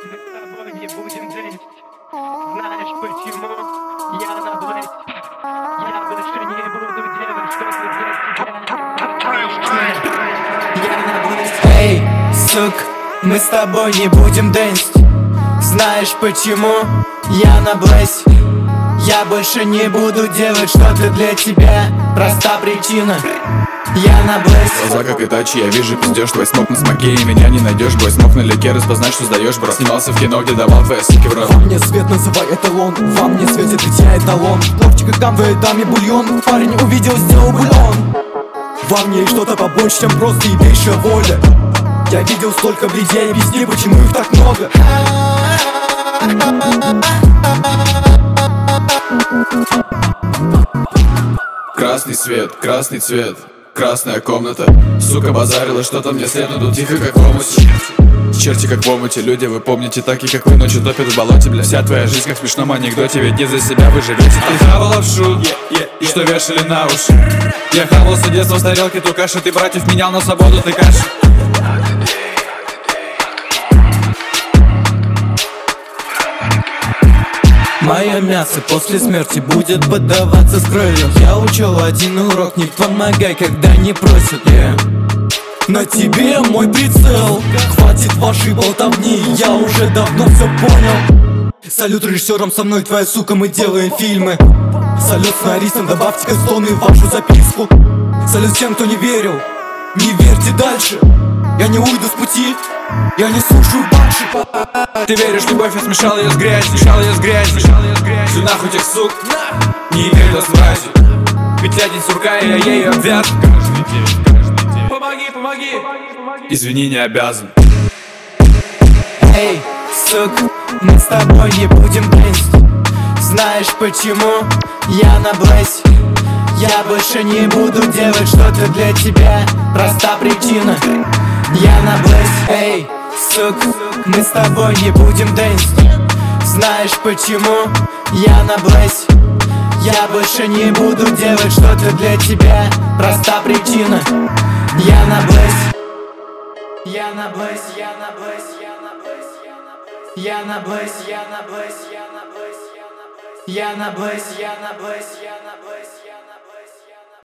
Мы с тобой не будем жить. Знаешь почему? Я на Блэйд. Я больше не буду делать что-то для тебя. Я на Блэйд. Эй, сук, мы с тобой не будем дэнсить. Знаешь почему? Я на Блэйд. Я больше не буду делать что-то для тебя. Проста причина. Я на Блэйд. Глаза как Итачи, я вижу пиздёж. Твой смог на смоке, и меня не найдешь. Бой смог на лике, распознать, что сдаешь, бро. Снимался в кино, где давал твои суки в рот. Во мне свет, называй эталон. Во мне светит дитя эталон. Топчик, как вы даме бульон. Парень увидел, сделал бульон. Во мне есть что-то побольше, чем просто ебейшая воля. Я видел столько людей, объясни, почему их так много. Красный свет, красный цвет, красная комната. Сука базарила, что-то мне след, тут тихо как в омуте. Черти как в омуте, люди, вы помните, так и как вы ночью топят в болоте, бля. Вся твоя жизнь как в смешном анекдоте, ведь не за себя вы живете. Ты хавал лапшу, что вешали на уши. Я хавал с детства в тарелке ту кашу. Ты братьев менял на свободу, ты каша. Мое мясо после смерти будет поддаваться с кровью. Я учел один урок: не помогай, когда не просят. На тебе мой прицел. Хватит вашей болтовни, я уже давно все понял. Салют режиссерам, со мной твоя сука, мы делаем фильмы. Салют сценаристам, добавьте кастоны в вашу записку. Салют всем, кто не верил, не верьте дальше. Я не уйду с пути, я не слушаю банши. Ты веришь, любовь, я смешал ее с грязью, смешал ее с грязью. Всю нахуй тех сук, не имею с мразью. Ведь один сурка, и я ею обвяз. Каждый день. Помоги, помоги. Извини, не обязан. Эй, сук, мы с тобой не будем дэнсить. Знаешь почему? Я на Блэйд. Я больше не буду делать что-то для тебя. Проста причина. Я на Блэйд. Эй, сук, мы с тобой не будем дэнсить. Знаешь почему? Я на Блэйд. Я больше не буду делать что-то для тебя. Проста причина. Я на Блэйд. Я на Блэйд, я на Блэйд, я на Блэйд, я на Блэйд, я на Блэйд, я на Блэйд, я на Блэйд, я на Блэйд, я на Блэйд, я на Блэйд, я